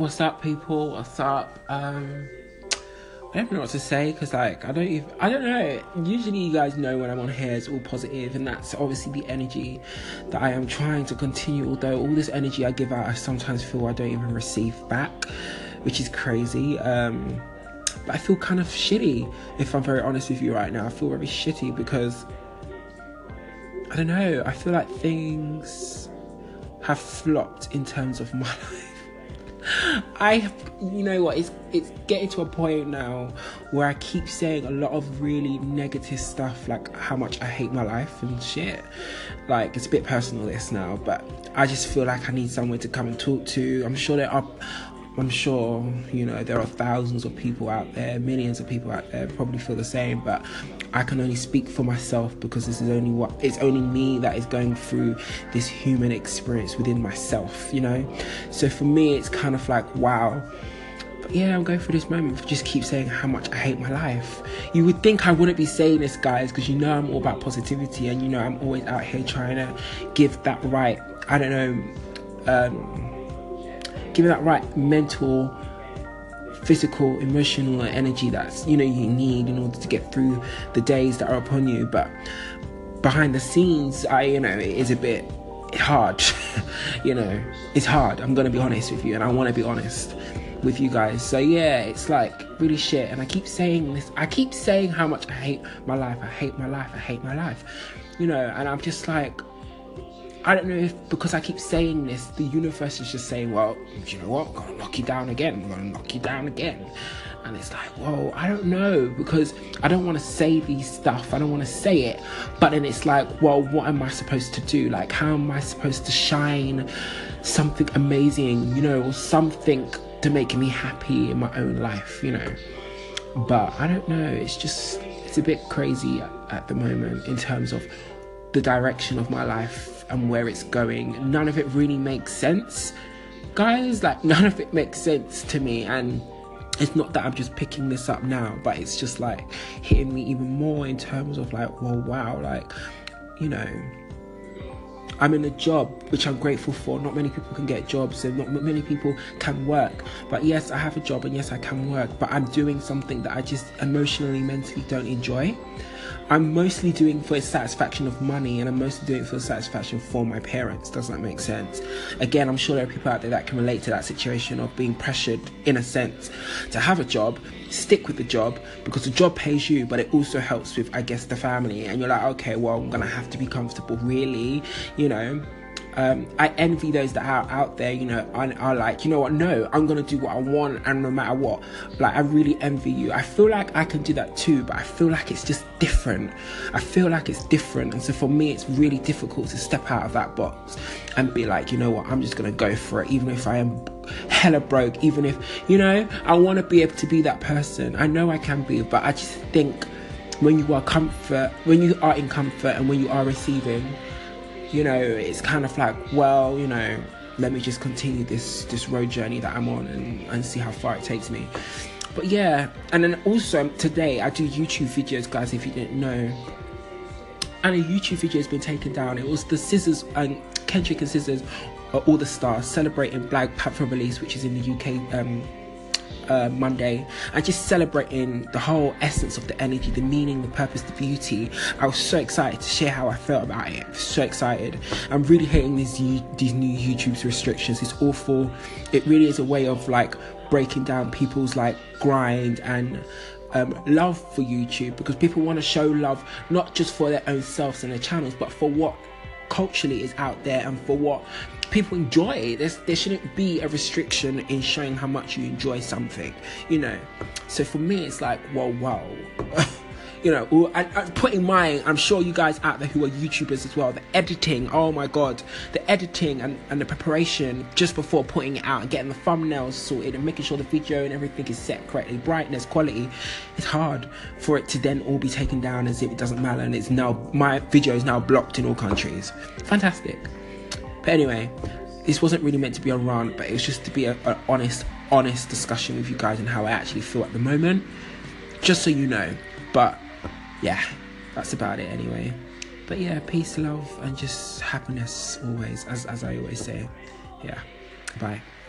What's up, people? What's up? I don't know what to say because, I don't know. Usually, you guys know when I'm on here, it's all positive, and that's obviously the energy that I am trying to continue. Although all this energy I give out, I sometimes feel I don't even receive back, which is crazy. But I feel kind of shitty, if I'm very honest with you right now. I feel very shitty because I don't know. I feel like things have flopped in terms of my life. You know what, it's getting to a point now where I keep saying a lot of really negative stuff, like how much I hate my life and shit. Like, it's a bit personal this now, but I just feel like I need somewhere to come and talk to. I'm sure, you know, there are thousands of people out there, millions of people out there probably feel the same, but I can only speak for myself because it's only me that is going through this human experience within myself, you know? So for me, it's kind of like, wow. But yeah, I'm going through this moment. Just keep saying how much I hate my life. You would think I wouldn't be saying this, guys, because you know I'm all about positivity, and you know I'm always out here trying to give that right, give that right mental, physical, emotional energy that's, you know, you need in order to get through the days that are upon you. But behind the scenes, it is a bit hard. You know, it's hard. I'm gonna be honest with you, and I want to be honest with you guys. So yeah, it's like really shit, and I keep saying this. I keep saying how much I hate my life. I hate my life. I hate my life. You know, and I'm just like, I don't know if because I keep saying this, the universe is just saying, well, you know what, I'm going to knock you down again. I'm going to knock you down again. And it's like, whoa, I don't know, because I don't want to say these stuff. I don't want to say it. But then it's like, well, what am I supposed to do? Like, how am I supposed to shine something amazing, you know, or something to make me happy in my own life, you know? But I don't know. It's a bit crazy at the moment in terms of the direction of my life and where it's going. None of it really makes sense, guys. Like, none of it makes sense to me. And it's not that I'm just picking this up now, but it's just like hitting me even more in terms of like, well, wow, like, you know, I'm in a job which I'm grateful for. Not many people can get jobs, and not many people can work. But yes, I have a job, and yes, I can work, but I'm doing something that I just emotionally, mentally don't enjoy. I'm mostly doing for the satisfaction of money, and I'm mostly doing it for the satisfaction for my parents. Does that make sense? Again, I'm sure there are people out there that can relate to that situation of being pressured, in a sense, to have a job, stick with the job, because the job pays you, but it also helps with, I guess, the family. And you're like, okay, well, I'm going to have to be comfortable, really, you know? I envy those that are out there, you know, are like, you know what, no, I'm gonna do what I want, and no matter what. Like, I really envy you. I feel like I can do that too, but I feel like it's just different. And so for me, it's really difficult to step out of that box and be like, you know what, I'm just gonna go for it, even if I am hella broke, even if, you know, I want to be able to be that person. I know I can be, but I just think when you are in comfort and when you are receiving, you know, it's kind of like, well, you know, let me just continue this road journey that I'm on and see how far it takes me. But yeah, and then also today I do YouTube videos, guys, if you didn't know. And a YouTube video has been taken down. It was the Scissors and Kendrick and Scissors, All the Stars, celebrating Black Panther release, which is in the UK Monday, and just celebrating the whole essence of the energy, the meaning, the purpose, the beauty. I was so excited to share how I felt about it. So excited. I'm really hating these new YouTube's restrictions. It's awful. It really is a way of like breaking down people's like grind and love for YouTube, because people want to show love not just for their own selves and their channels, but for what culturally is out there and for what people enjoy. There shouldn't be a restriction in showing how much you enjoy something, you know. So for me, it's like, well, wow. You know, and putting mine, I'm sure you guys out there who are YouTubers as well, the editing, oh my god, the editing and the preparation just before putting it out and getting the thumbnails sorted and making sure the video and everything is set correctly, brightness, quality. It's hard for it to then all be taken down as if it doesn't matter, and it's now, my video is now blocked in all countries. Fantastic. But anyway, this wasn't really meant to be a rant, but it was just to be an honest discussion with you guys and how I actually feel at the moment, just so you know. But yeah, that's about it anyway. But yeah, peace, love, and just happiness always, as I always say. Yeah, bye.